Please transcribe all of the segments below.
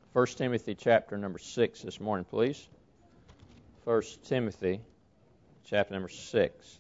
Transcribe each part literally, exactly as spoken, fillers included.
First Timothy chapter number six this morning, please. First Timothy chapter number six.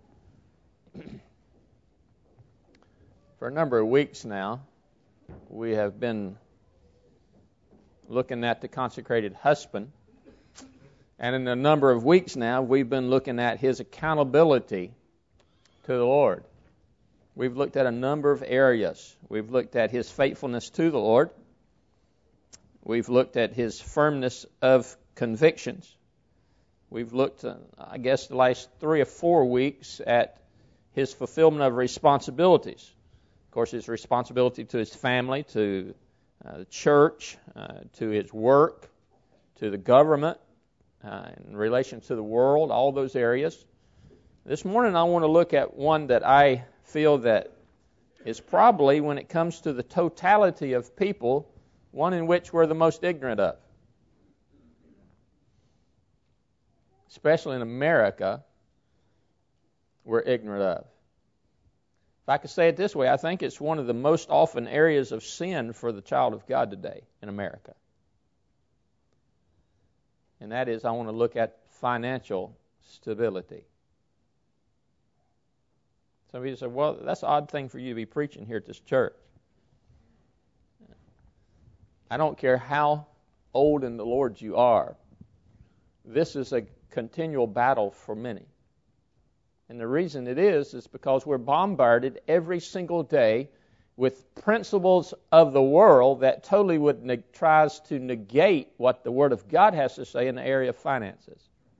For a number of weeks now, we have been looking at the consecrated husband. And in a number of weeks now, we've been looking at his accountability to the Lord. We've looked at a number of areas. We've looked at his faithfulness to the Lord. We've looked at his firmness of convictions. We've looked, uh, I guess, the last three or four weeks at his fulfillment of responsibilities. Of course, his responsibility to his family, to uh, the church, uh, to his work, to the government, uh, in relation to the world, all those areas. This morning I want to look at one that I feel that is probably, when it comes to the totality of people, one in which we're the most ignorant of. Especially in America, we're ignorant of. If I could say it this way, I think it's one of the most often areas of sin for the child of God today in America. And that is, I want to look at financial stability. Some of you say, well, that's an odd thing for you to be preaching here at this church. I don't care how old in the Lord you are. This is a continual battle for many. And the reason it is, is because we're bombarded every single day with principles of the world that totally would ne- tries to negate what the Word of God has to say in the area of finances.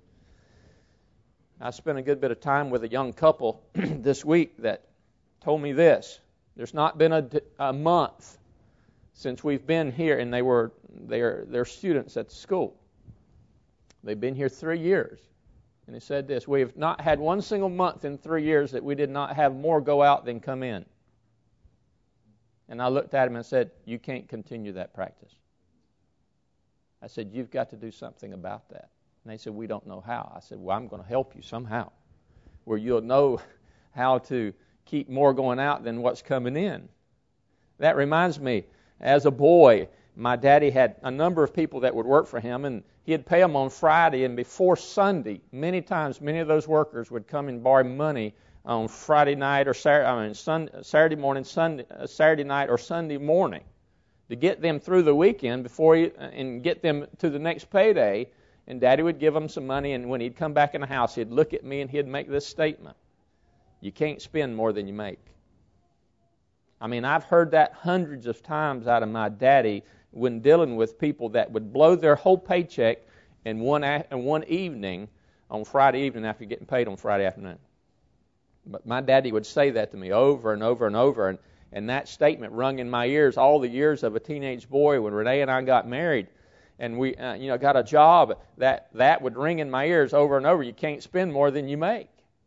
I spent a good bit of time with a young couple this week that told me this. There's not been a, a month since we've been here, and they were they're they're students at the school. They've been here three years. And he said this, we have not had one single month in three years that we did not have more go out than come in. And I looked at him and said, you can't continue that practice. I said, you've got to do something about that. And they said, we don't know how. I said, well, I'm going to help you somehow, where you'll know how to keep more going out than what's coming in. That reminds me, as a boy, my daddy had a number of people that would work for him, and he'd pay them on Friday, and before Sunday, many times, many of those workers would come and borrow money on Friday night or Saturday, I mean, Sunday, Saturday morning, Sunday, uh, Saturday night or Sunday morning to get them through the weekend before he, and get them to the next payday. And Daddy would give them some money, and when he'd come back in the house, he'd look at me and he'd make this statement: you can't spend more than you make. I mean, I've heard that hundreds of times out of my daddy when dealing with people that would blow their whole paycheck in one a- in one evening on Friday evening after getting paid on Friday afternoon. But my daddy would say that to me over and over and over, and, and that statement rung in my ears all the years of a teenage boy when Renee and I got married. And we, uh, you know, got a job, that that would ring in my ears over and over. You can't spend more than you make.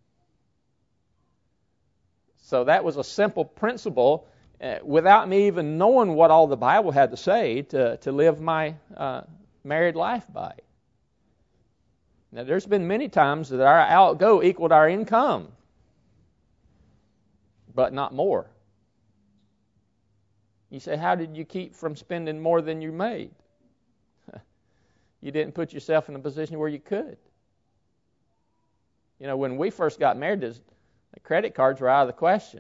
So that was a simple principle, uh, without me even knowing what all the Bible had to say, to to live my uh, married life by. Now, there's been many times that our outgo equaled our income, but not more. You say, how did you keep from spending more than you made? You didn't put yourself in a position where you could. You know, when we first got married, the credit cards were out of the question.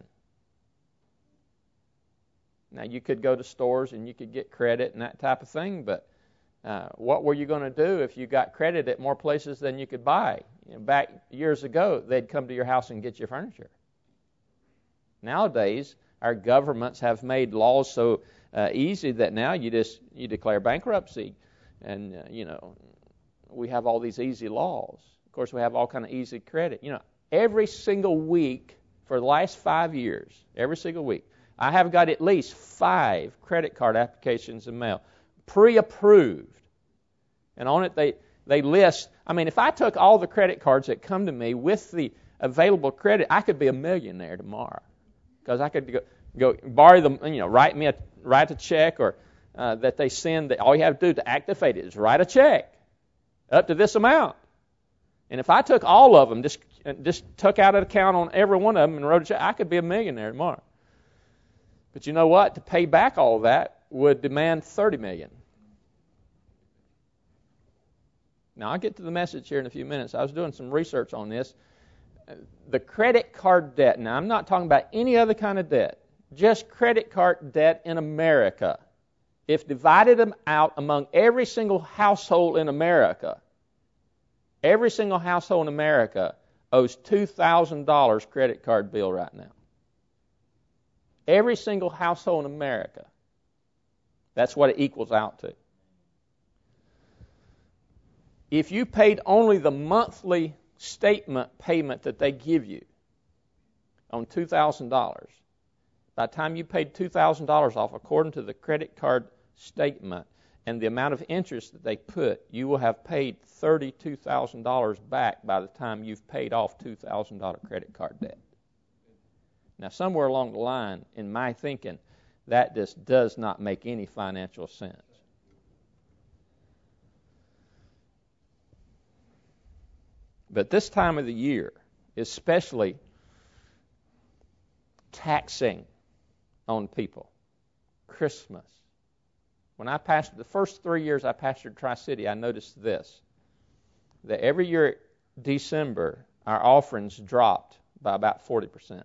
Now, you could go to stores and you could get credit and that type of thing, but uh, what were you going to do if you got credit at more places than you could buy? You know, back years ago, they'd come to your house and get your furniture. Nowadays, our governments have made laws so uh, easy that now you just you declare bankruptcy. And, uh, you know, we have all these easy laws. Of course, we have all kind of easy credit. You know, every single week for the last five years, every single week, I have got at least five credit card applications in mail, pre-approved. And on it, they, they list, I mean, if I took all the credit cards that come to me with the available credit, I could be a millionaire tomorrow. Because I could go, go borrow them, you know, write me a, write a check or Uh, that they send, that all you have to do to activate it is write a check up to this amount. And if I took all of them, just just took out an account on every one of them and wrote a check, I could be a millionaire tomorrow. But you know what? To pay back all that would demand thirty million dollars. Now, I'll get to the message here in a few minutes. I was doing some research on this. The credit card debt, now I'm not talking about any other kind of debt, just credit card debt in America. If divided them out among every single household in America, every single household in America owes two thousand dollars credit card bill right now. Every single household in America. That's what it equals out to. If you paid only the monthly statement payment that they give you on two thousand dollars, by the time you paid two thousand dollars off according to the credit card statement and the amount of interest that they put, you will have paid thirty-two thousand dollars back by the time you've paid off two thousand dollars credit card debt. Now, somewhere along the line, in my thinking, that just does not make any financial sense. But this time of the year, especially taxing on people, Christmas. When I pastored, the first three years I pastored Tri-City, I noticed this, that every year at December, our offerings dropped by about forty percent.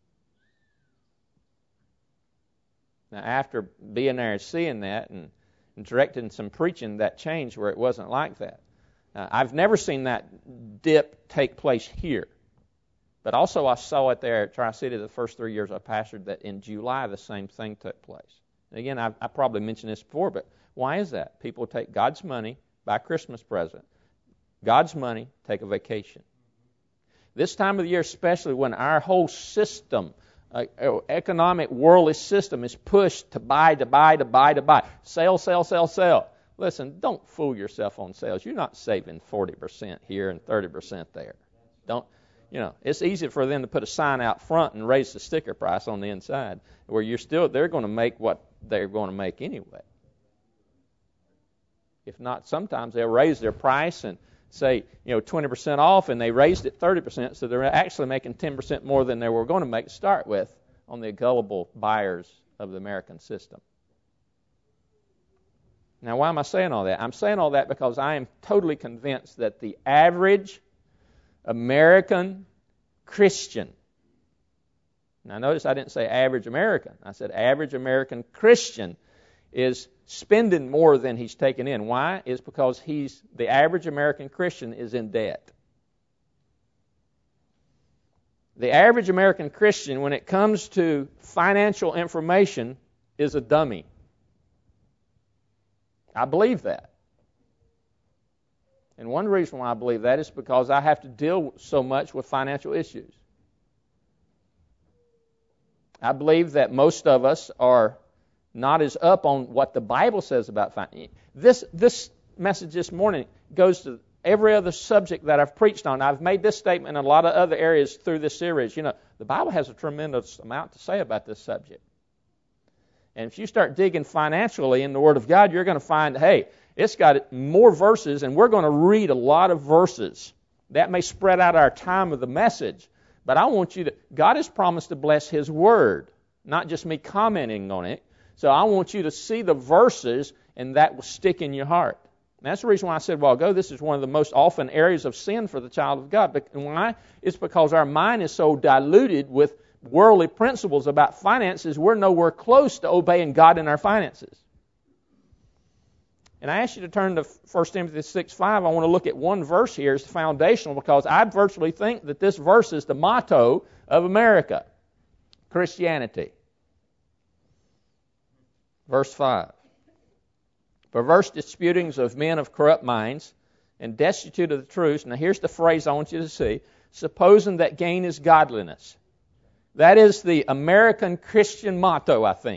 Now, after being there and seeing that and, and directing some preaching, that changed where it wasn't like that. Uh, I've never seen that dip take place here. But also I saw it there at Tri-City the first three years I pastored, that in July the same thing took place. And again, I've, I probably mentioned this before, but why is that? People take God's money, buy a Christmas present. God's money, take a vacation. This time of the year, especially when our whole system, uh, economic worldly system is pushed to buy, to buy, to buy, to buy. Sell, sell, sell, sell. Listen, don't fool yourself on sales. You're not saving forty percent here and thirty percent there. Don't, you know, it's easy for them to put a sign out front and raise the sticker price on the inside, where you're still, they're going to make what they're going to make anyway. If not, sometimes they'll raise their price and say, you know, twenty percent off, and they raised it thirty percent, so they're actually making ten percent more than they were going to make to start with on the gullible buyers of the American system. Now, why am I saying all that? I'm saying all that because I am totally convinced that the average American Christian, now notice I didn't say average American, I said average American Christian, is spending more than he's taking in. Why? It's because he's the average American Christian is in debt. The average American Christian, when it comes to financial information, is a dummy. I believe that. And one reason why I believe that is because I have to deal so much with financial issues. I believe that most of us are not as up on what the Bible says about finance. This, this message this morning goes to every other subject that I've preached on. I've made this statement in a lot of other areas through this series. You know, the Bible has a tremendous amount to say about this subject. And if you start digging financially in the Word of God, you're going to find, hey, it's got more verses, and we're going to read a lot of verses. That may spread out our time of the message, but I want you to, God has promised to bless His Word, not just me commenting on it. So I want you to see the verses, and that will stick in your heart. And that's the reason why I said a while ago, this is one of the most often areas of sin for the child of God. But why? It's because our mind is so diluted with worldly principles about finances, we're nowhere close to obeying God in our finances. And I ask you to turn to First Timothy six five. I want to look at one verse here as foundational, because I virtually think that this verse is the motto of America, Christianity. Verse five. Perverse disputings of men of corrupt minds and destitute of the truth. Now here's the phrase I want you to see. Supposing that gain is godliness. That is the American Christian motto, I think.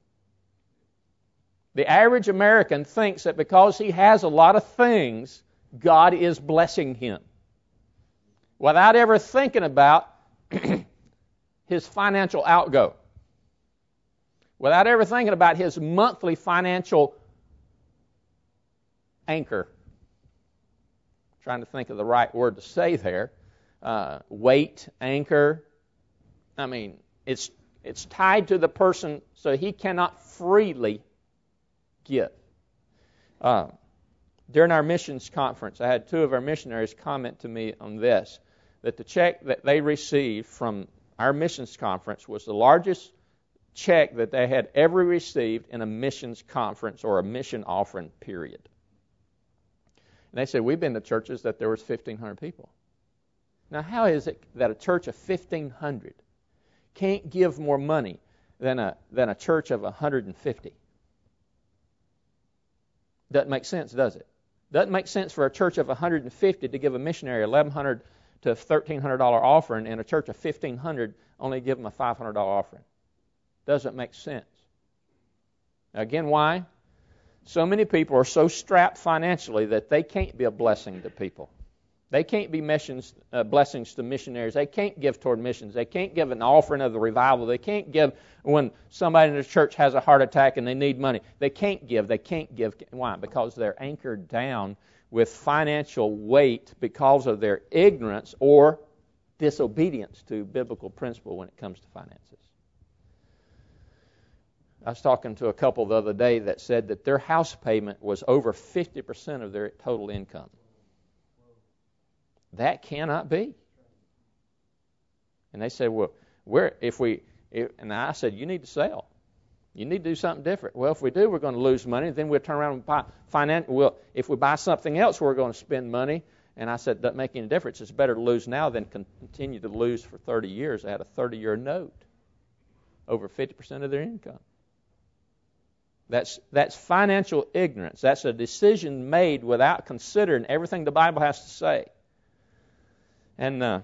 The average American thinks that because he has a lot of things, God is blessing him, without ever thinking about his financial outgo, without ever thinking about his monthly financial anchor. I'm trying to think of the right word to say there. Uh, weight, anchor. I mean, it's it's tied to the person, so he cannot freely give. Uh, During our missions conference, I had two of our missionaries comment to me on this, that the check that they received from our missions conference was the largest check that they had ever received in a missions conference or a mission offering period. And they said, we've been to churches that there was fifteen hundred people. Now, how is it that a church of fifteen hundred can't give more money than a than a church of one hundred fifty? Doesn't make sense, does it? Doesn't make sense for a church of one hundred fifty to give a missionary eleven hundred to thirteen hundred dollars offering, and a church of fifteen hundred only give them a five hundred dollars offering. Doesn't make sense. Again, why? So many people are so strapped financially that they can't be a blessing to people. They can't be missions, uh, blessings to missionaries. They can't give toward missions. They can't give an offering of the revival. They can't give when somebody in the church has a heart attack and they need money. They can't give. They can't give. Why? Because they're anchored down with financial weight because of their ignorance or disobedience to biblical principle when it comes to finances. I was talking to a couple the other day that said that their house payment was over fifty percent of their total income. That cannot be. And they said, well, we're, if we, if, and I said, you need to sell. You need to do something different. Well, if we do, we're going to lose money. Then we'll turn around and buy, finance, well, if we buy something else, we're going to spend money. And I said, it doesn't make any difference. It's better to lose now than continue to lose for thirty years. I had a thirty-year note, over fifty percent of their income. That's that's financial ignorance. That's a decision made without considering everything the Bible has to say. And uh,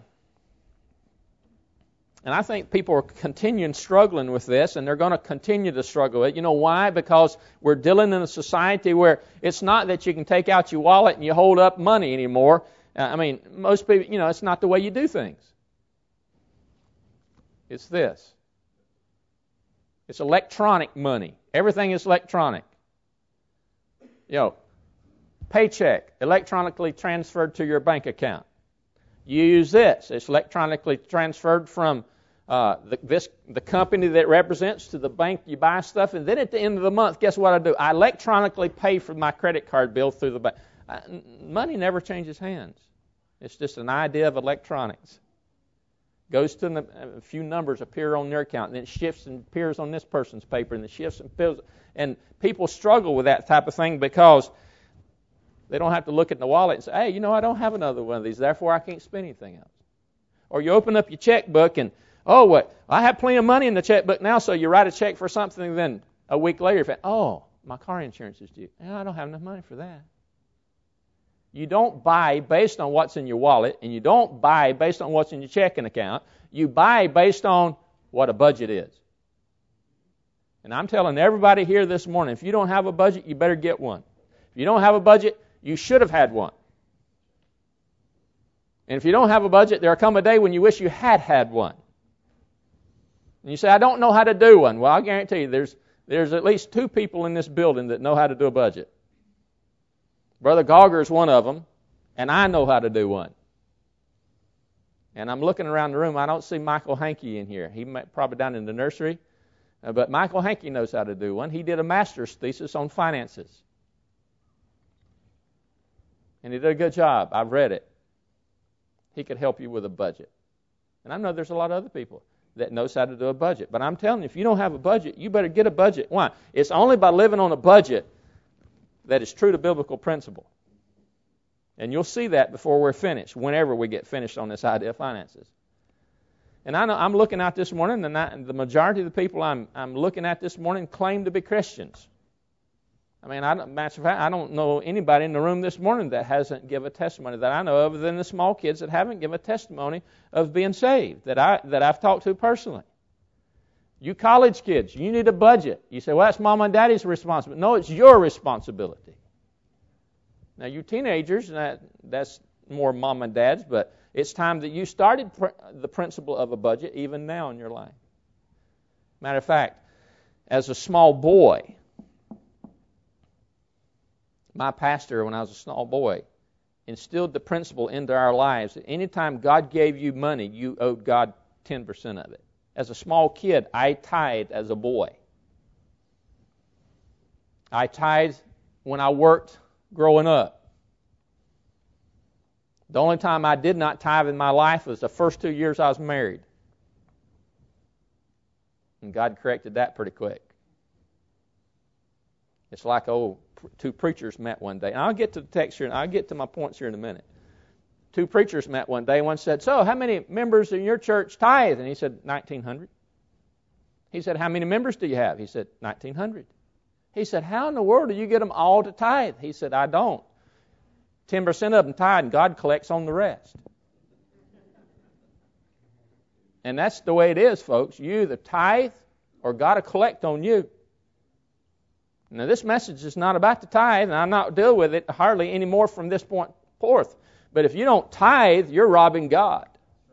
and I think people are continuing struggling with this, and they're going to continue to struggle with it. You know why? Because we're dealing in a society where it's not that you can take out your wallet and you hold up money anymore. Uh, I mean, most people, you know, it's not the way you do things. It's this. It's electronic money. Everything is electronic. You know, paycheck electronically transferred to your bank account. You use this. It's electronically transferred from uh, the, this, the company that it represents to the bank you buy stuff. And then at the end of the month, guess what I do? I electronically pay for my credit card bill through the bank. I, money never changes hands. It's just an idea of electronics. Goes to the, a few numbers appear on their account, and then it shifts and appears on this person's paper, and it shifts and appears. And people struggle with that type of thing because they don't have to look at the wallet and say, hey, you know, I don't have another one of these, therefore I can't spend anything else. Or you open up your checkbook and, oh, what? I have plenty of money in the checkbook now, so you write a check for something, then a week later you think, oh, my car insurance is due. No, I don't have enough money for that. You don't buy based on what's in your wallet, and you don't buy based on what's in your checking account. You buy based on what a budget is. And I'm telling everybody here this morning, if you don't have a budget, you better get one. If you don't have a budget, you should have had one. And if you don't have a budget, there'll come a day when you wish you had had one. And you say, I don't know how to do one. Well, I guarantee you there's there's at least two people in this building that know how to do a budget. Brother Gauger is one of them, and I know how to do one. And I'm looking around the room. I don't see Michael Hankey in here. He might, probably down in the nursery. Uh, but Michael Hankey knows how to do one. He did a master's thesis on finances. And he did a good job. I've read it. He could help you with a budget. And I know there's a lot of other people that knows how to do a budget. But I'm telling you, if you don't have a budget, you better get a budget. Why? It's only by living on a budget that is true to biblical principle. And you'll see that before we're finished, whenever we get finished on this idea of finances. And I know I'm looking out this morning, and, I, and the majority of the people I'm I'm looking at this morning claim to be Christians. I mean, I, matter of fact, I don't know anybody in the room this morning that hasn't given a testimony that I know of, other than the small kids that haven't given a testimony of being saved that I that I've talked to personally. You college kids, you need a budget. You say, well, that's mom and daddy's responsibility. No, it's your responsibility. Now, you teenagers, that, that's more mom and dad's, but it's time that you started pr- the principle of a budget even now in your life. Matter of fact, as a small boy, my pastor, when I was a small boy, instilled the principle into our lives that anytime God gave you money, you owed God ten percent of it. As a small kid, I tithed as a boy. I tithed when I worked growing up. The only time I did not tithe in my life was the first two years I was married. And God corrected that pretty quick. It's like, oh, two preachers met one day. And I'll get to the text here, and I'll get to my points here in a minute. Two preachers met one day. One said, so how many members in your church tithe? And he said, nineteen hundred. He said, how many members do you have? He said, nineteen hundred. He said, how in the world do you get them all to tithe? He said, I don't. ten percent of them tithe, and God collects on the rest. And that's the way it is, folks. You either tithe or God will collect on you. Now, this message is not about the tithe, and I'm not deal with it hardly anymore from this point forth. But if you don't tithe, you're robbing God.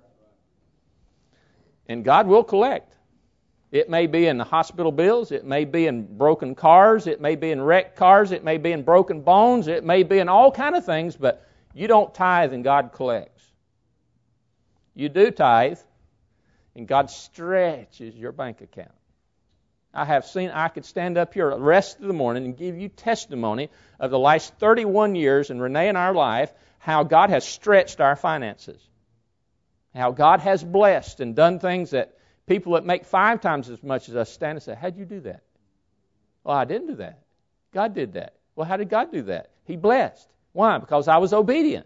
And God will collect. It may be in the hospital bills. It may be in broken cars. It may be in wrecked cars. It may be in broken bones. It may be in all kind of things, but you don't tithe and God collects. You do tithe, and God stretches your bank account. I have seen, I could stand up here the rest of the morning and give you testimony of the last thirty-one years in Renee and our life, how God has stretched our finances. How God has blessed and done things that people that make five times as much as us stand and say, how'd you do that? Well, I didn't do that. God did that. Well, how did God do that? He blessed. Why? Because I was obedient.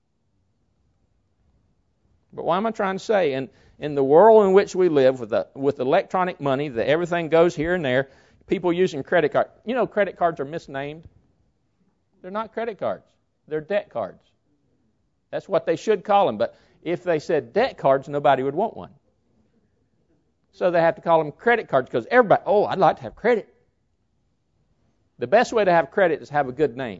But what am I trying to say? In, in the world in which we live, with the, with electronic money, that everything goes here and there, people using credit cards. You know, credit cards are misnamed. They're not credit cards. They're debt cards. That's what they should call them. But if they said debt cards, nobody would want one. So they have to call them credit cards because everybody, oh, I'd like to have credit. The best way to have credit is have a good name.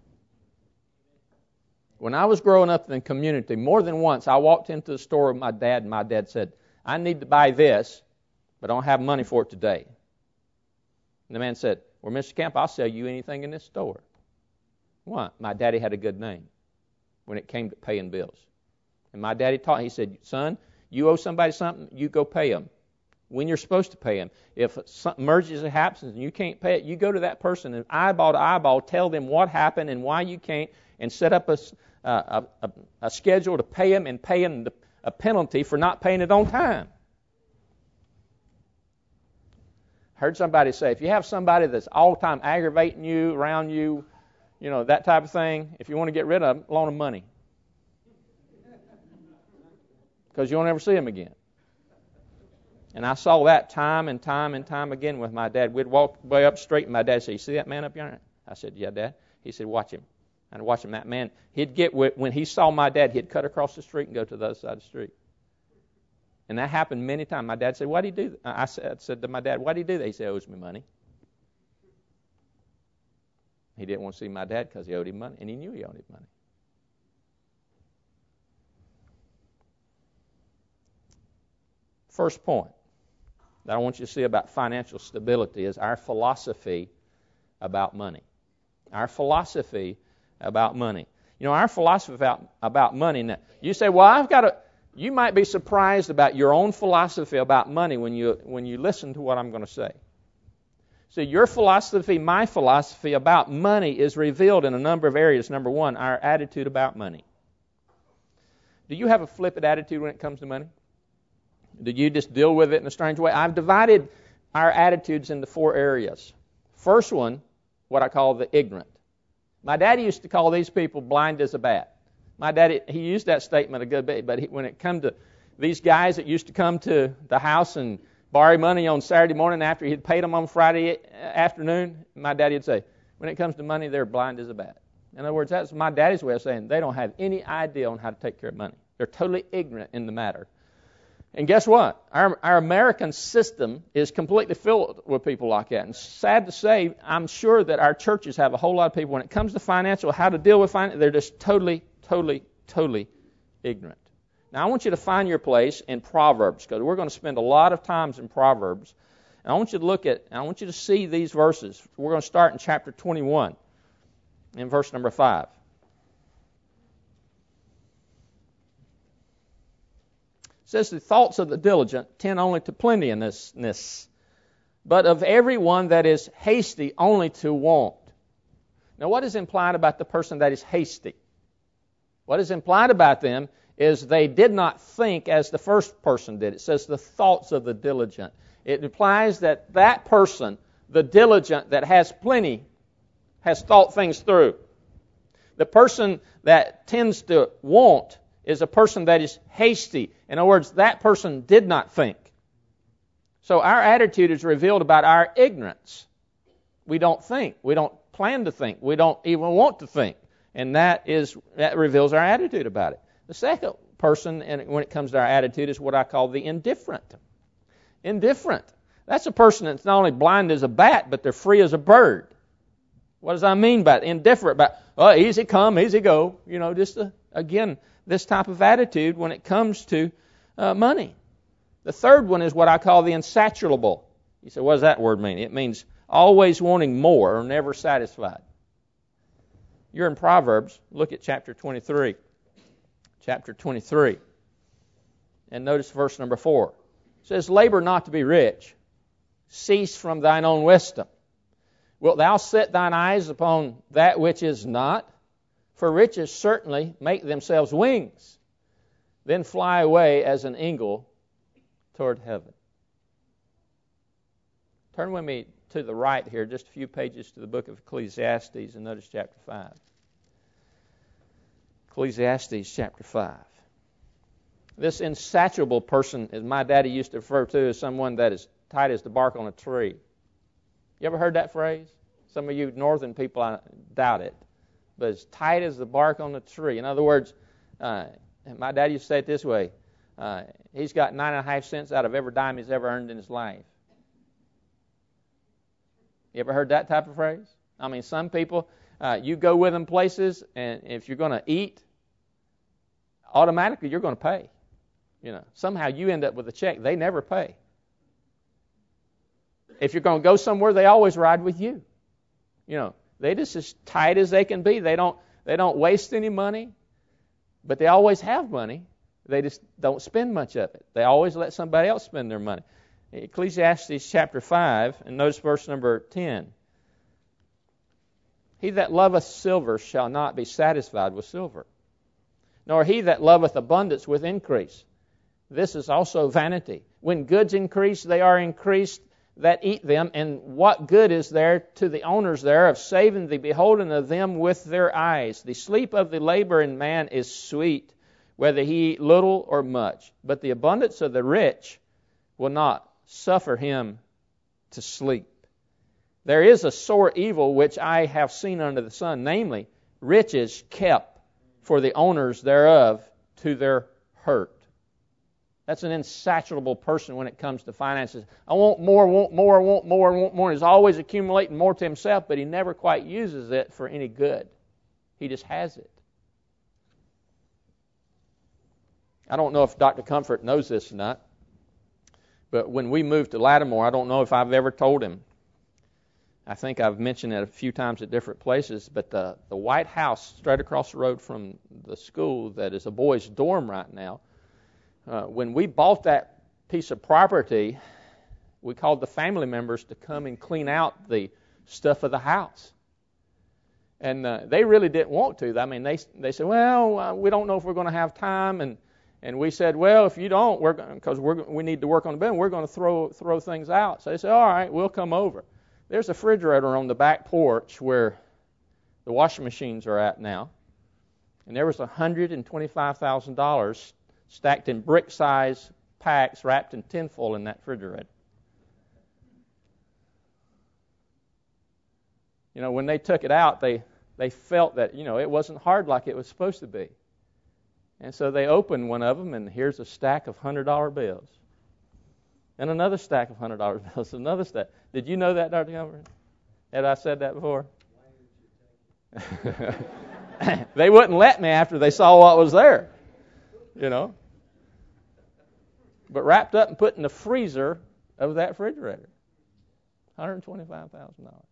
When I was growing up in the community, more than once, I walked into the store with my dad, and my dad said, I need to buy this, but I don't have money for it today. And the man said, well, Mister Camp, I'll sell you anything in this store. Why? My daddy had a good name when it came to paying bills. And my daddy taught, he said, son, you owe somebody something, you go pay them when you're supposed to pay them. If some emergency happens and you can't pay it, you go to that person and eyeball to eyeball, tell them what happened and why you can't, and set up a, a, a, a schedule to pay them and pay them the, a penalty for not paying it on time. Heard somebody say, if you have somebody that's all the time aggravating you, around you, you know, that type of thing, if you want to get rid of them, loan them money. Because you won't ever see them again. And I saw that time and time and time again with my dad. We'd walk way up the street, and my dad said, you see that man up yonder? I said, yeah, Dad. He said, watch him. I'd watch him. That man, he'd get, when he saw my dad, he'd cut across the street and go to the other side of the street. And that happened many times. My dad said, why did he do that? I said, I said to my dad, why did he do that? He said, he owes me money. He didn't want to see my dad because he owed him money, and he knew he owed him money. First point that I want you to see about financial stability is our philosophy about money. Our philosophy about money. You know, our philosophy about, about money. Now, you say, well, I've got a... You might be surprised about your own philosophy about money when you when you listen to what I'm going to say. So your philosophy, my philosophy about money is revealed in a number of areas. Number one, our attitude about money. Do you have a flippant attitude when it comes to money? Do you just deal with it in a strange way? I've divided our attitudes into four areas. First one, what I call the ignorant. My daddy used to call these people blind as a bat. My daddy, he used that statement a good bit, but he, when it come to these guys that used to come to the house and borrow money on Saturday morning after he'd paid them on Friday afternoon, my daddy would say, when it comes to money, they're blind as a bat. In other words, that's my daddy's way of saying they don't have any idea on how to take care of money. They're totally ignorant in the matter. And guess what? Our, our American system is completely filled with people like that. And sad to say, I'm sure that our churches have a whole lot of people, when it comes to financial, how to deal with finance, they're just totally, totally, totally ignorant. Now, I want you to find your place in Proverbs, because we're going to spend a lot of times in Proverbs. And I want you to look at, I want you to see these verses. We're going to start in chapter twenty-one, in verse number five. It says, the thoughts of the diligent tend only to plenteousness, but of everyone that is hasty only to want. Now, what is implied about the person that is hasty? What is implied about them is they did not think as the first person did. It says the thoughts of the diligent. It implies that that person, the diligent that has plenty, has thought things through. The person that tends to want is a person that is hasty. In other words, that person did not think. So our attitude is revealed about our ignorance. We don't think. We don't plan to think. We don't even want to think. And that is that reveals our attitude about it. The second person, and when it comes to our attitude, is what I call the indifferent. Indifferent. That's a person that's not only blind as a bat, but they're free as a bird. What does I mean by it? Indifferent? By, oh, easy come, easy go. You know, just, a, again, this type of attitude when it comes to uh, money. The third one is what I call the insatiable. You say, what does that word mean? It means always wanting more or never satisfied. You're in Proverbs. Look at chapter twenty-three. Chapter twenty-three. And notice verse number four. It says, labor not to be rich. Cease from thine own wisdom. Wilt thou set thine eyes upon that which is not? For riches certainly make themselves wings, then fly away as an eagle toward heaven. Turn with me to the right here, just a few pages to the book of Ecclesiastes, and notice chapter five. Ecclesiastes chapter five. This insatiable person, as my daddy used to refer to, as someone that is tight as the bark on a tree. You ever heard that phrase? Some of you northern people, I doubt it. But as tight as the bark on the tree. In other words, uh, my dad used to say it this way. Uh, he's got nine and a half cents out of every dime he's ever earned in his life. You ever heard that type of phrase? I mean, some people, uh, you go with them places, and if you're going to eat, automatically you're going to pay. You know, somehow you end up with a check. They never pay. If you're going to go somewhere, they always ride with you. You know, they just as tight as they can be. They don't they don't waste any money, but they always have money. They just don't spend much of it. They always let somebody else spend their money. Ecclesiastes chapter five, and notice verse number ten. He that loveth silver shall not be satisfied with silver, nor he that loveth abundance with increase. This is also vanity. When goods increase, they are increased that eat them, and what good is there to the owners thereof, saving the beholding of them with their eyes? The sleep of the laboring man is sweet, whether he eat little or much, but the abundance of the rich will not suffer him to sleep. There is a sore evil which I have seen under the sun, namely, riches kept for the owners thereof to their hurt. That's an insatiable person when it comes to finances. I want more, want more, want more, want more. He's always accumulating more to himself, but he never quite uses it for any good. He just has it. I don't know if Doctor Comfort knows this or not, but when we moved to Lattimore, I don't know if I've ever told him. I think I've mentioned it a few times at different places, but the, the White House straight across the road from the school that is a boys' dorm right now, Uh, when we bought that piece of property, we called the family members to come and clean out the stuff of the house. And uh, they really didn't want to. I mean, they they said, well, uh, we don't know if we're going to have time. And, and we said, well, if you don't, we're because we're we need to work on the building, we're going to throw throw things out. So they said, all right, we'll come over. There's a refrigerator on the back porch where the washing machines are at now. And there was one hundred twenty-five thousand dollars stacked in brick-size packs wrapped in tinfoil in that refrigerator. You know, when they took it out, they, they felt that, you know, it wasn't hard like it was supposed to be. And so they opened one of them, and here's a stack of one hundred dollar bills. And another stack of one hundred dollar bills, another stack. Did you know that, Doctor Comfort? Had I said that before? They wouldn't let me after they saw what was there, you know. But wrapped up and put in the freezer of that refrigerator. one hundred twenty-five thousand dollars.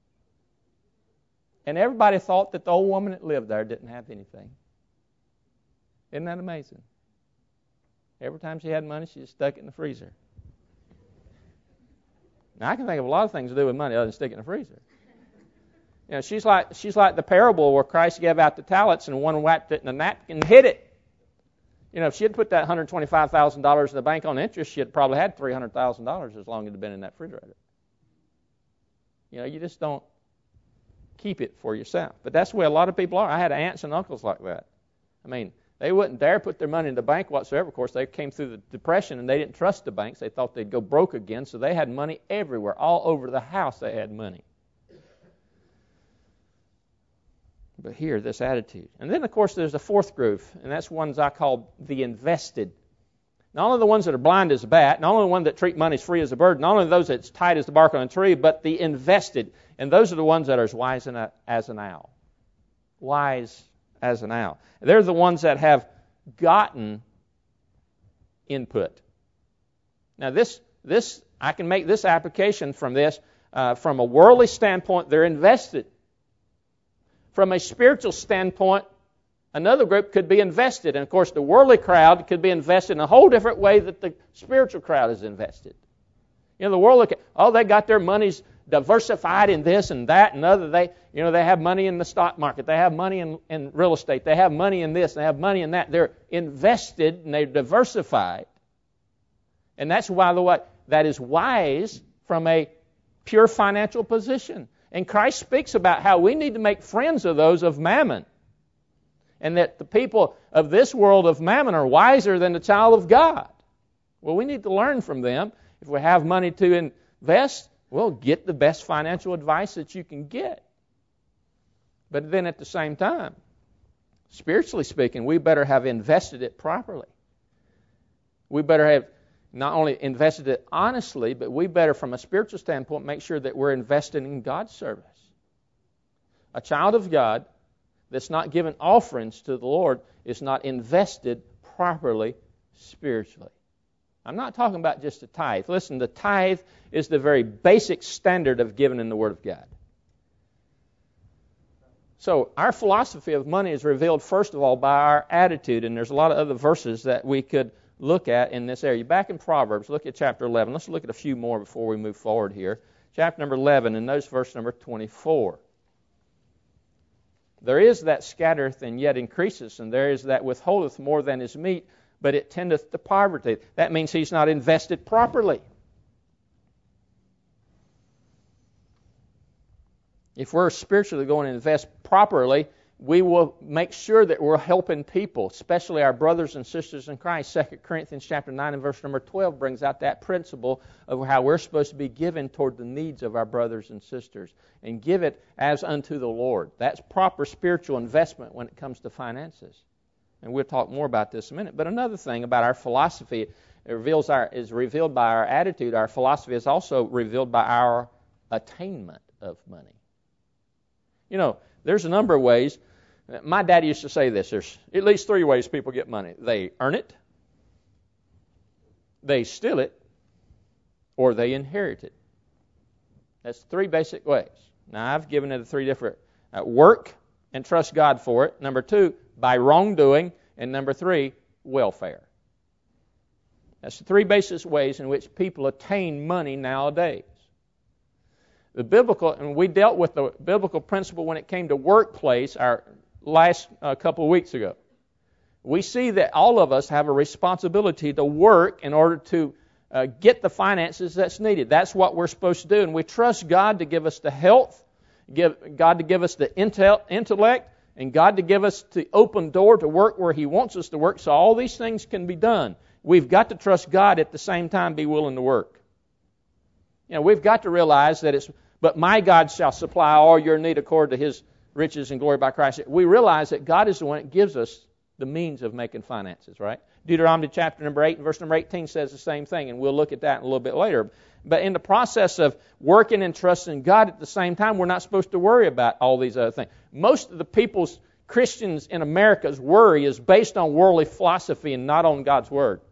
And everybody thought that the old woman that lived there didn't have anything. Isn't that amazing? Every time she had money, she just stuck it in the freezer. Now, I can think of a lot of things to do with money other than stick it in the freezer. You know, she's like she's like the parable where Christ gave out the talents and one wrapped it in a napkin and hid it. You know, if she had put that one hundred twenty-five thousand dollars in the bank on interest, she had probably had three hundred thousand dollars as long as it had been in that refrigerator. You know, you just don't keep it for yourself. But that's where a lot of people are. I had aunts and uncles like that. I mean, they wouldn't dare put their money in the bank whatsoever. Of course, they came through the Depression, and they didn't trust the banks. They thought they'd go broke again, so they had money everywhere. All over the house they had money. But here, this attitude. And then, of course, there's a fourth group, and that's ones I call the invested. Not only the ones that are blind as a bat, not only the ones that treat money as free as a bird, not only those that's tight as the bark on a tree, but the invested. And those are the ones that are as wise as an owl. Wise as an owl. They're the ones that have gotten input. Now, this, this I can make this application from this. Uh, from a worldly standpoint, they're invested. From a spiritual standpoint, another group could be invested. And, of course, the worldly crowd could be invested in a whole different way that the spiritual crowd is invested. You know, the world look at, oh, they got their monies diversified in this and that and other. They, you know, they have money in the stock market. They have money in, in real estate. They have money in this. They have money in that. They're invested and they're diversified. And that's why the way that is wise from a pure financial position. And Christ speaks about how we need to make friends of those of mammon. And that the people of this world of mammon are wiser than the child of God. Well, we need to learn from them. If we have money to invest, well, get the best financial advice that you can get. But then at the same time, spiritually speaking, we better have invested it properly. We better have not only invested it honestly, but we better, from a spiritual standpoint, make sure that we're investing in God's service. A child of God that's not giving offerings to the Lord is not invested properly spiritually. I'm not talking about just a tithe. Listen, the tithe is the very basic standard of giving in the Word of God. So our philosophy of money is revealed, first of all, by our attitude, and there's a lot of other verses that we could look at in this area. Back in Proverbs, look at chapter eleven. Let's look at a few more before we move forward here. Chapter number eleven, and notice verse number twenty-four. There is that scattereth and yet increaseth, and there is that withholdeth more than is meet, but it tendeth to poverty. That means he's not invested properly. If we're spiritually going to invest properly, we will make sure that we're helping people, especially our brothers and sisters in Christ. Second Corinthians chapter nine and verse number twelve brings out that principle of how we're supposed to be given toward the needs of our brothers and sisters and give it as unto the Lord. That's proper spiritual investment when it comes to finances. And we'll talk more about this in a minute. But another thing about our philosophy it reveals our, is revealed by our attitude. Our philosophy is also revealed by our attainment of money. You know, there's a number of ways. My daddy used to say this. There's at least three ways people get money. They earn it, they steal it, or they inherit it. That's three basic ways. Now, I've given it the three different. Uh, work and trust God for it. Number two, by wrongdoing. And number three, welfare. That's the three basic ways in which people attain money nowadays. The biblical, and we dealt with the biblical principle when it came to workplace our last uh, couple of weeks ago. We see that all of us have a responsibility to work in order to uh, get the finances that's needed. That's what we're supposed to do, and we trust God to give us the health, give God to give us the intel, intellect, and God to give us the open door to work where He wants us to work, so all these things can be done. We've got to trust God at the same time be willing to work. You know, we've got to realize that it's, but my God shall supply all your need according to His riches and glory by Christ. We realize that God is the one that gives us the means of making finances, right? Deuteronomy chapter number eight and verse number eighteen says the same thing, and we'll look at that a little bit later. But in the process of working and trusting God at the same time, we're not supposed to worry about all these other things. Most of the people's, Christians in America's worry is based on worldly philosophy and not on God's Word.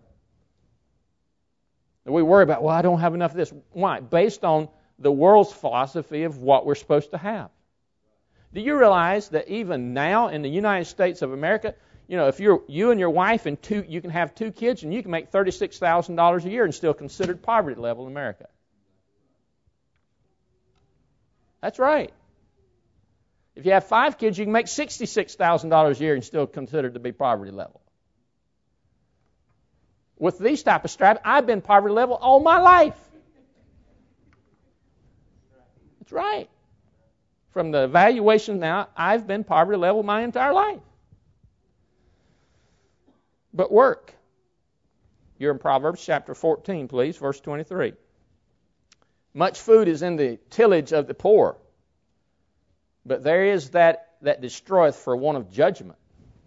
We worry about, well, I don't have enough of this. Why? Based on the world's philosophy of what we're supposed to have. Do you realize that even now in the United States of America, you know, if you're you and your wife and two, you can have two kids and you can make thirty-six thousand dollars a year and still considered poverty level in America. That's right. If you have five kids, you can make sixty-six thousand dollars a year and still considered to be poverty level. With these type of straps, I've been poverty level all my life. That's right. From the evaluation now, I've been poverty level my entire life. But work. You're in Proverbs chapter fourteen, please, verse twenty-three. Much food is in the tillage of the poor, but there is that that destroyeth for want of judgment.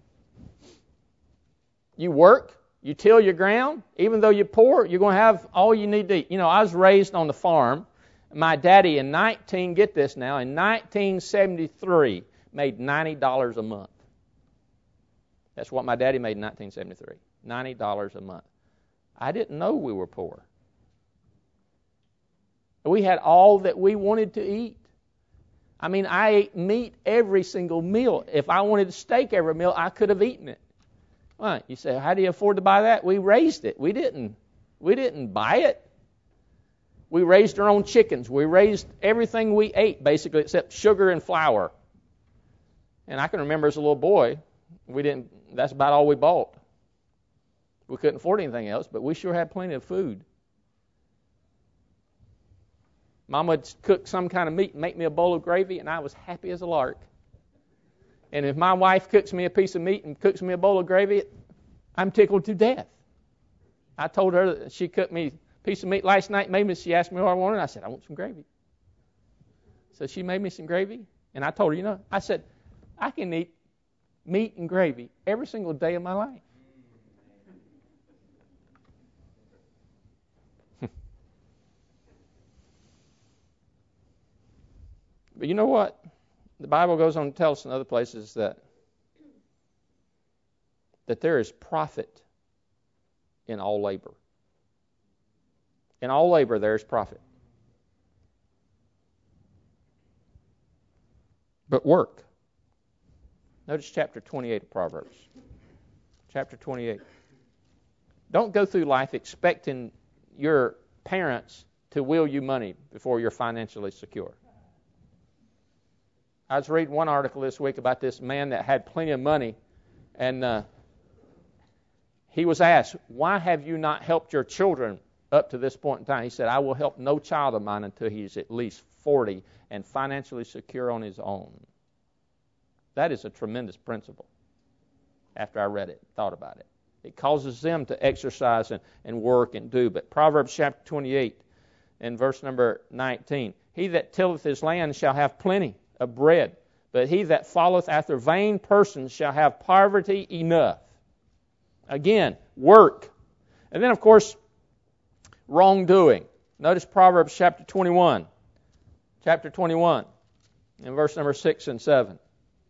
You work, you till your ground, even though you're poor, you're going to have all you need to eat. You know, I was raised on the farm. My daddy in nineteen, get this now, in nineteen seventy-three made ninety dollars a month. That's what my daddy made in nineteen seventy-three, ninety dollars a month. I didn't know we were poor. We had all that we wanted to eat. I mean, I ate meat every single meal. If I wanted steak every meal, I could have eaten it. Well, you say, how do you afford to buy that? We raised it. We didn't. We didn't buy it. We raised our own chickens. We raised everything we ate, basically, except sugar and flour. And I can remember as a little boy, we didn't. That's about all we bought. We couldn't afford anything else, but we sure had plenty of food. Mom would cook some kind of meat and make me a bowl of gravy, and I was happy as a lark. And if my wife cooks me a piece of meat and cooks me a bowl of gravy, I'm tickled to death. I told her that she cooked me a piece of meat last night. Maybe she asked me what I wanted. And I said, I want some gravy. So she made me some gravy, and I told her, you know, I said, I can eat meat and gravy every single day of my life. But you know what? The Bible goes on to tell us in other places that that there is profit in all labor. In all labor there is profit. But work. Notice chapter twenty-eight of Proverbs. Chapter twenty-eight. Don't go through life expecting your parents to will you money before you're financially secure. I was reading one article this week about this man that had plenty of money, and uh, he was asked, why have you not helped your children up to this point in time? He said, I will help no child of mine until he's at least forty and financially secure on his own. That is a tremendous principle. After I read it, thought about it. It causes them to exercise and, and work and do. But Proverbs chapter twenty-eight and verse number nineteen, he that tilleth his land shall have plenty of bread, but he that followeth after vain persons shall have poverty enough. Again, work. And then, of course, wrongdoing. Notice Proverbs chapter twenty-one. Chapter twenty-one, in verse number six and seven.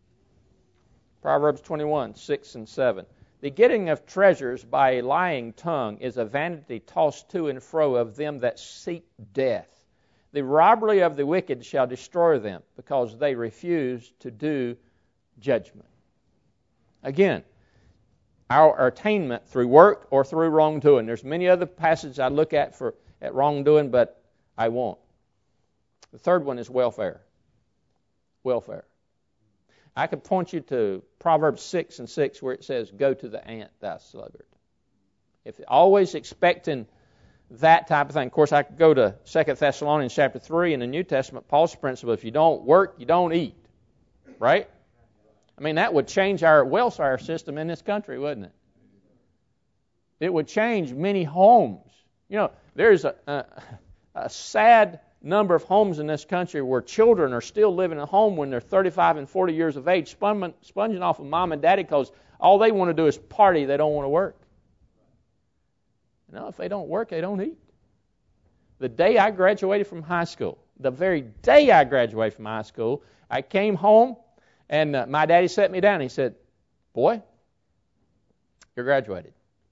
Proverbs twenty-one, six and seven. The getting of treasures by a lying tongue is a vanity tossed to and fro of them that seek death. The robbery of the wicked shall destroy them, because they refuse to do judgment. Again, our attainment through work or through wrongdoing. There's many other passages I look at for at wrongdoing, but I won't. The third one is welfare. Welfare. I could point you to Proverbs six and six where it says, go to the ant, thou sluggard. If always expecting that type of thing. Of course, I could go to Second Thessalonians chapter three in the New Testament, Paul's principle, if you don't work, you don't eat. Right? I mean, that would change our welfare system in this country, wouldn't it? It would change many homes. You know, there's a, a, a sad number of homes in this country where children are still living at home when they're thirty-five and forty years of age, sponging, sponging off of mom and daddy because all they want to do is party, they don't want to work. You know, if they don't work, they don't eat. The day I graduated from high school, the very day I graduated from high school, I came home, and uh, my daddy sat me down. He said, boy, you're graduated.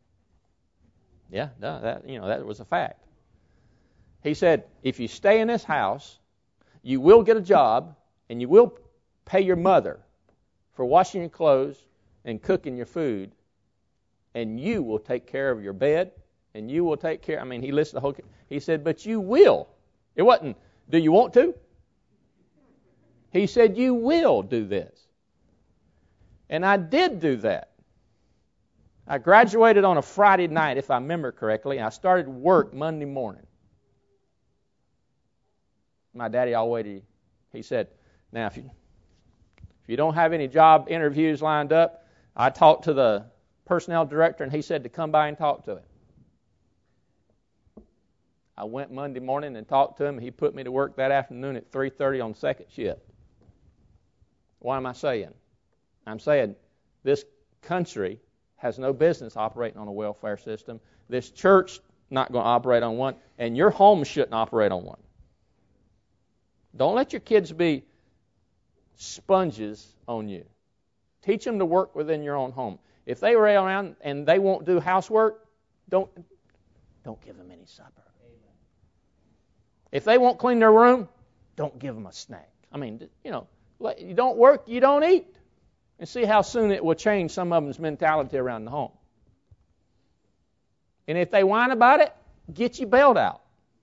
Yeah, no, that, you know, that was a fact. He said, if you stay in this house, you will get a job, and you will pay your mother for washing your clothes and cooking your food, and you will take care of your bed, and you will take care. I mean, he listed the whole. He said, but you will. It wasn't, do you want to? He said, you will do this. And I did do that. I graduated on a Friday night, if I remember correctly, and I started work Monday morning. My daddy always, he said, now if you, if you don't have any job interviews lined up, I talked to the personnel director, and he said to come by and talk to him. I went Monday morning and talked to him. He put me to work that afternoon at three thirty on second shift. What am I saying? I'm saying this country has no business operating on a welfare system. This church not going to operate on one, and your home shouldn't operate on one. Don't let your kids be sponges on you. Teach them to work within your own home. If they rail around and they won't do housework, don't don't give them any supper. If they won't clean their room, don't give them a snack. I mean, you know, you don't work, you don't eat. And see how soon it will change some of them's mentality around the home. And if they whine about it, get your belt out.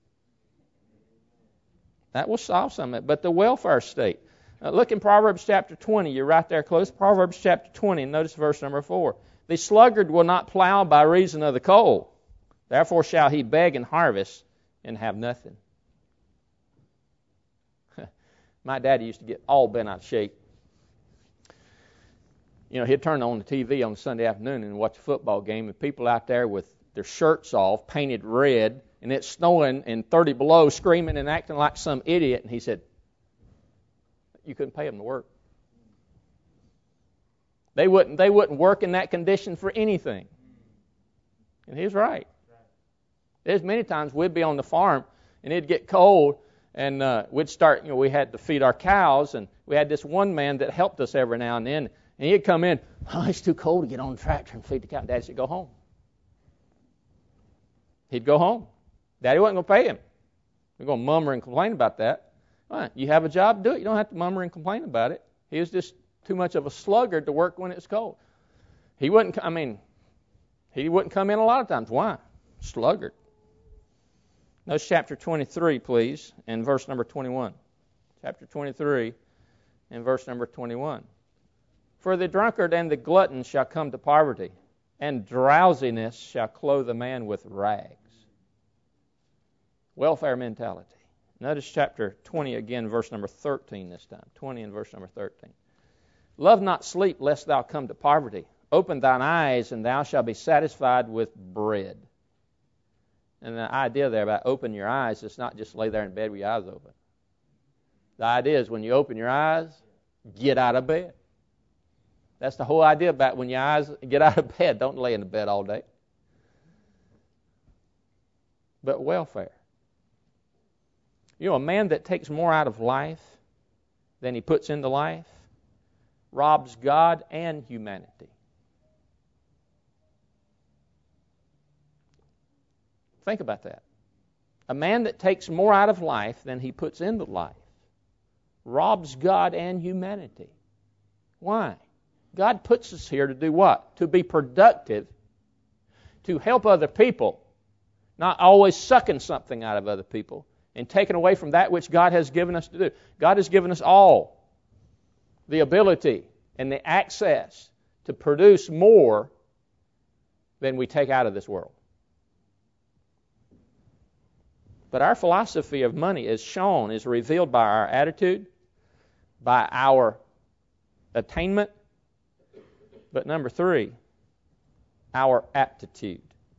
That will solve some of it. But the welfare state. Uh, look in Proverbs chapter twenty. You're right there close. Proverbs chapter twenty. Notice verse number four. The sluggard will not plow by reason of the cold. Therefore shall he beg and harvest and have nothing. My daddy used to get all bent out of shape. You know, he'd turn on the T V on Sunday afternoon and watch a football game, and people out there with their shirts off, painted red, and it's snowing and thirty below, screaming and acting like some idiot. And he said, you couldn't pay them to work. They wouldn't, they wouldn't work in that condition for anything. And he was right. There's many times we'd be on the farm, and it'd get cold, and uh, we'd start, you know, we had to feed our cows, and we had this one man that helped us every now and then. And he'd come in, oh, it's too cold to get on the tractor and feed the cow. Daddy said, go home. He'd go home. Daddy wasn't going to pay him. We're going to murmur and complain about that. All right, you have a job, do it. You don't have to murmur and complain about it. He was just too much of a sluggard to work when it's cold. He wouldn't, I mean, he wouldn't come in a lot of times. Why? Sluggard. Notice chapter twenty-three, please, and verse number twenty-one. Chapter twenty-three and verse number twenty-one. For the drunkard and the glutton shall come to poverty, and drowsiness shall clothe a man with rags. Welfare mentality. Notice chapter twenty again, verse number thirteen this time. twenty and verse number thirteen. Love not sleep, lest thou come to poverty. Open thine eyes, and thou shalt be satisfied with bread. And the idea there about open your eyes, it's not just lay there in bed with your eyes open. The idea is when you open your eyes, get out of bed. That's the whole idea about when your eyes get out of bed. Don't lay in the bed all day. But welfare. You know, a man that takes more out of life than he puts into life robs God and humanity. Think about that. A man that takes more out of life than he puts into life robs God and humanity. Why? God puts us here to do what? To be productive, to help other people, not always sucking something out of other people and taking away from that which God has given us to do. God has given us all the ability and the access to produce more than we take out of this world. But our philosophy of money is shown, is revealed by our attitude, by our attainment, but number three, our aptitude.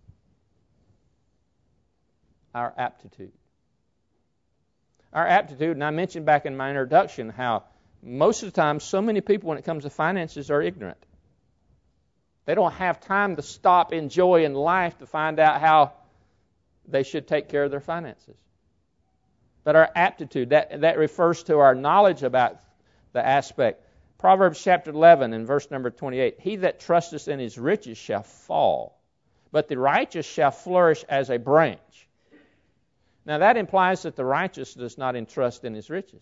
Our aptitude. Our aptitude, and I mentioned back in my introduction how most of the time so many people when it comes to finances are ignorant. They don't have time to stop, enjoy in life to find out how they should take care of their finances. But our aptitude, that, that refers to our knowledge about the aspect. Proverbs chapter eleven and verse number twenty-eight. He that trusteth in his riches shall fall, but the righteous shall flourish as a branch. Now that implies that the righteous does not entrust in his riches.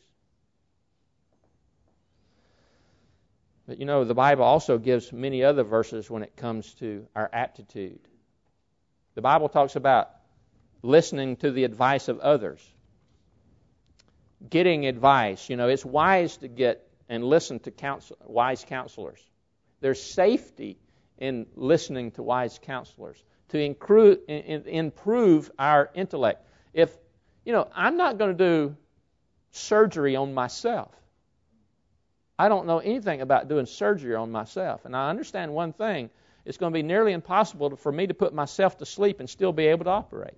But you know, the Bible also gives many other verses when it comes to our aptitude. The Bible talks about listening to the advice of others. getting advice. You know, it's wise to get and listen to counsel, wise counselors. There's safety in listening to wise counselors to incru- in, improve our intellect. If, you know, I'm not going to do surgery on myself. I don't know anything about doing surgery on myself. And I understand one thing. It's going to be nearly impossible for me to put myself to sleep and still be able to operate.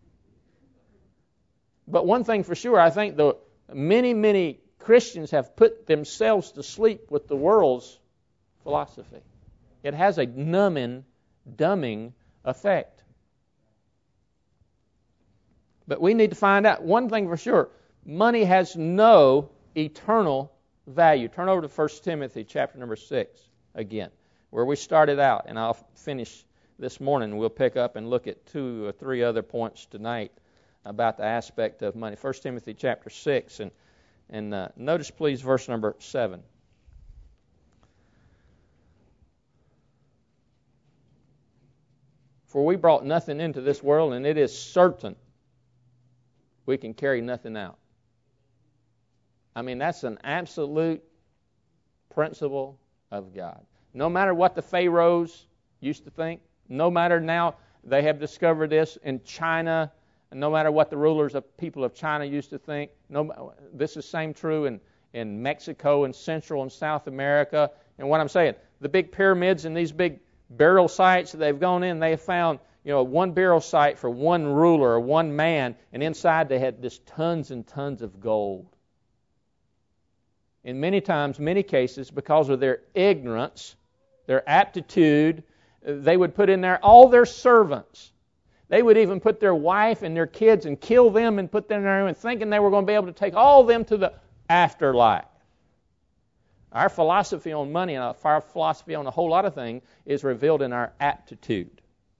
But one thing for sure, I think the many, many Christians have put themselves to sleep with the world's philosophy. It has a numbing, dumbing effect. But we need to find out one thing for sure. Money has no eternal value. Turn over to First Timothy chapter number six again, where we started out, and I'll finish this morning. We'll pick up and look at two or three other points tonight about the aspect of money. First Timothy chapter six, and, and uh, notice please verse number seven. For we brought nothing into this world, and it is certain we can carry nothing out. I mean, that's an absolute principle of God. No matter what the pharaohs used to think, no matter now they have discovered this in China, and no matter what the rulers of people of China used to think, no, this is same true in, in Mexico and Central and South America. And what I'm saying, the big pyramids and these big burial sites that they've gone in, they have found, you know, one burial site for one ruler or one man, and inside they had just tons and tons of gold. In many times, many cases, because of their ignorance, their aptitude, they would put in there all their servants. They would even put their wife and their kids and kill them and put them there and thinking they were going to be able to take all of them to the afterlife. Our philosophy on money and our philosophy on a whole lot of things is revealed in our aptitude.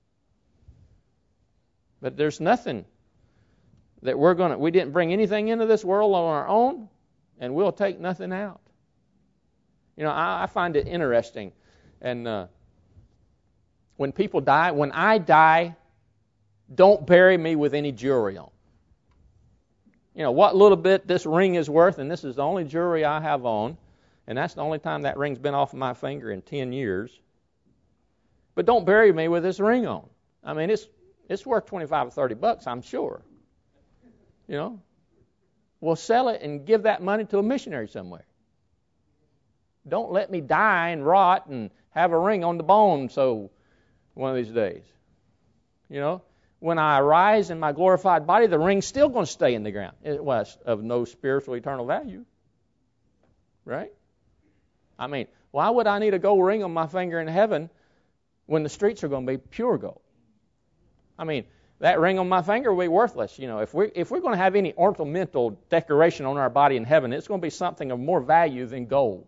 But there's nothing that we're going to, we didn't bring anything into this world on our own, and we'll take nothing out. You know, I, I find it interesting. And uh, when people die, when I die, don't bury me with any jewelry on. You know, what little bit this ring is worth, and this is the only jewelry I have on, and that's the only time that ring's been off my finger in ten years. But don't bury me with this ring on. I mean, it's it's worth twenty-five or thirty bucks, I'm sure. You know? Well, sell it and give that money to a missionary somewhere. Don't let me die and rot and have a ring on the bone so one of these days. You know? When I arise in my glorified body, the ring's still going to stay in the ground. It was of no spiritual eternal value. Right? I mean, why would I need a gold ring on my finger in heaven when the streets are going to be pure gold? I mean, that ring on my finger will be worthless. You know, if we're, if we're going to have any ornamental decoration on our body in heaven, it's going to be something of more value than gold.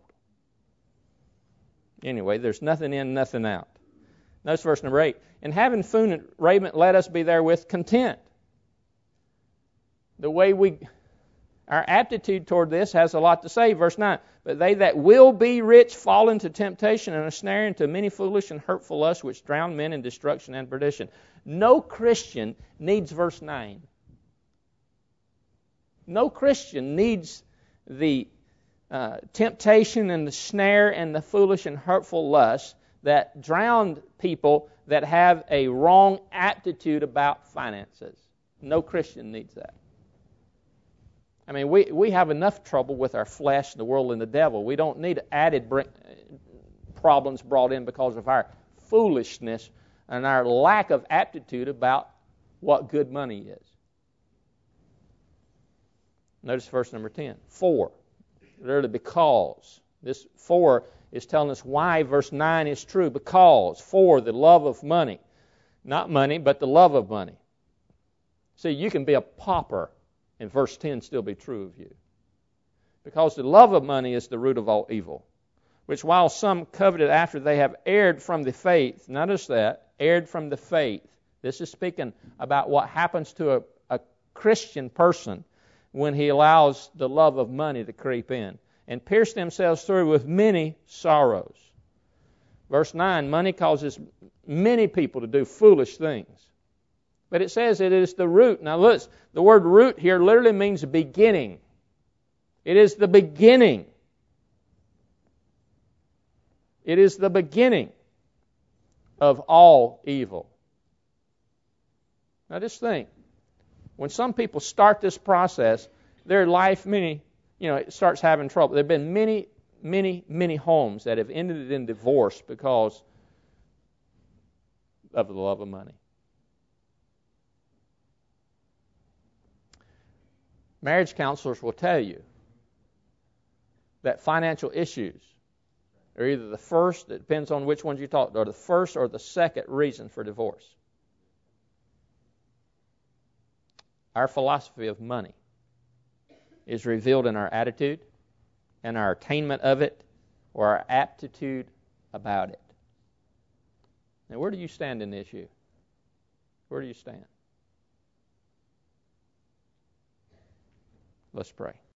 Anyway, there's nothing in, nothing out. Notice verse number eight. And having food and raiment, let us be therewith content. The way we, our aptitude toward this has a lot to say. Verse nine. But they that will be rich fall into temptation and a snare, into many foolish and hurtful lusts, which drown men in destruction and perdition. No Christian needs verse nine. No Christian needs the uh, temptation and the snare and the foolish and hurtful lusts that drown people that have a wrong aptitude about finances. No Christian needs that. I mean, we, we have enough trouble with our flesh, the world, and the devil. We don't need added br- problems brought in because of our foolishness and our lack of aptitude about what good money is. Notice verse number ten. For. Literally because. This for is telling us why verse nine is true. Because. For the love of money. Not money, but the love of money. See, you can be a pauper and verse ten still be true of you. Because the love of money is the root of all evil, which while some coveted after, they have erred from the faith. Notice that, erred from the faith. This is speaking about what happens to a, a Christian person when he allows the love of money to creep in, and pierce themselves through with many sorrows. Verse nine, money causes many people to do foolish things. But it says it is the root. Now look, the word root here literally means beginning. It is the beginning. It is the beginning of all evil. Now just think. When some people start this process, their life, many, you know, it starts having trouble. There have been many, many, many homes that have ended in divorce because of the love of money. Marriage counselors will tell you that financial issues are either the first, it depends on which ones you talk to, or the first or the second reason for divorce. Our philosophy of money is revealed in our attitude and our attainment of it, or our aptitude about it. Now, where do you stand in the issue? Where do you stand? Let's pray.